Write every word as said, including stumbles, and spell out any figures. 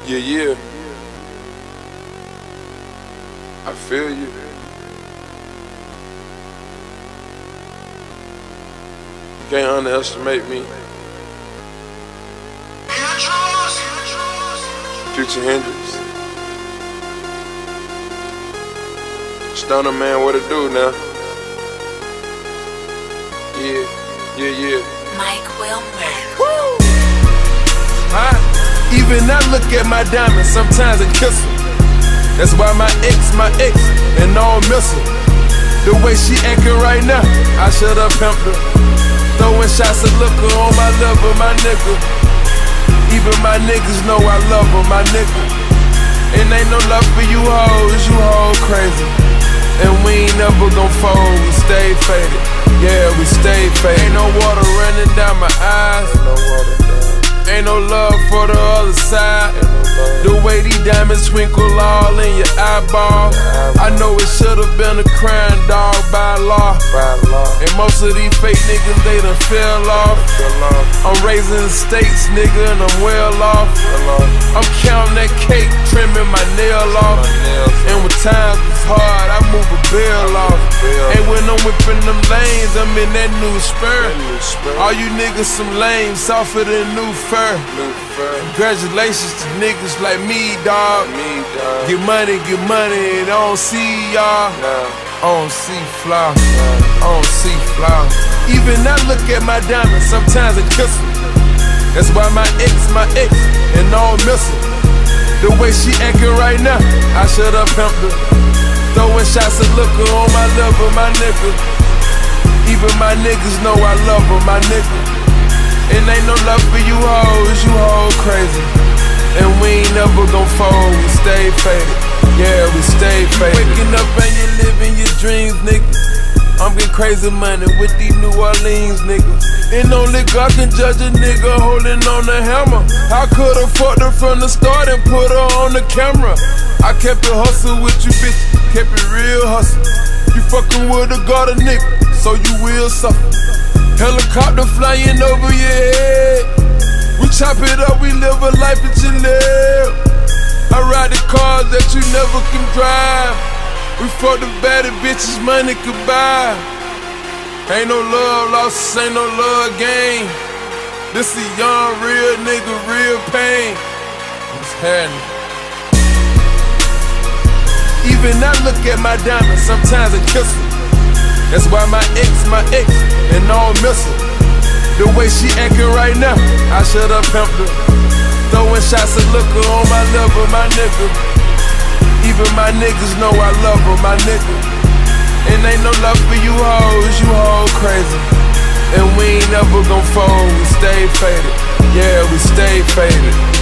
Yeah, yeah. I feel you. You can't underestimate me. Future Hendrix. Stunner man, what it do now? Yeah, yeah, yeah. Mike Wilmer. Woo! Huh? Even I look at my diamonds, sometimes I kiss her. That's why my ex, my ex, and all miss her. The way she acting right now, I should've pimped her. Throwing shots of liquor on my liver, my nigga. Even my niggas know I love her, my nigga. And ain't no love for you hoes, you hoes crazy. And we ain't never gon' fold, we stay faded. Yeah, we stay faded. Ain't no water running down my eyes. Ain't no water down. Ain't no love for the other side. The way these diamonds twinkle all in your eyeball. I know it should've been a crime, dog, by law. And most of these fake niggas, they done fell off. I'm raising estates, nigga, and I'm well off. I'm counting that cake, trimming my nail off. And when times is hard, I move a bill off. And when I'm whipping them lanes, I'm in that new spur. All you niggas some lames, softer than new fur. Congratulations to niggas like me, dawg. Get money, get money, and I don't see y'all. I don't see flaw. I don't see flaw. Even I look at my diamonds, sometimes I kiss her. That's why my ex, my ex, and all miss her. The way she acting right now, I should've pimped her. Throwing shots of liquor on my liver, my nigga. Even my niggas know I love her, my nigga. And ain't no love for you hoes, you hoes crazy. And we ain't never gon' fold, we stay faded. Yeah, we stay faded. Waking up and you living your dreams, nigga. I'm getting crazy money with these New Orleans niggas. And only God can judge a nigga holding on the hammer. I could've fucked her from the start and put her on the camera. I kept it hustle with you, bitch, kept it real hustle. You fucking with a guard a nigga, so you will suffer. Helicopter flying over your head. We chop it up, we live a life that you live. I ride the cars that you never can drive. We fuck the baddest bitches money could buy. Ain't no love lost, ain't no love gain. This a young, real nigga, real pain. What's happening? Even I look at my diamonds, sometimes I kiss her. That's why my ex, my ex, and all miss her. The way she acting right now, I should've pimped her. Throwing shots of liquor on my liver, my nigga. Even my niggas know I love her, my nigga. And ain't no love for you hoes, you hoes crazy. And we ain't never gon' fold, we stay faded. Yeah, we stay faded.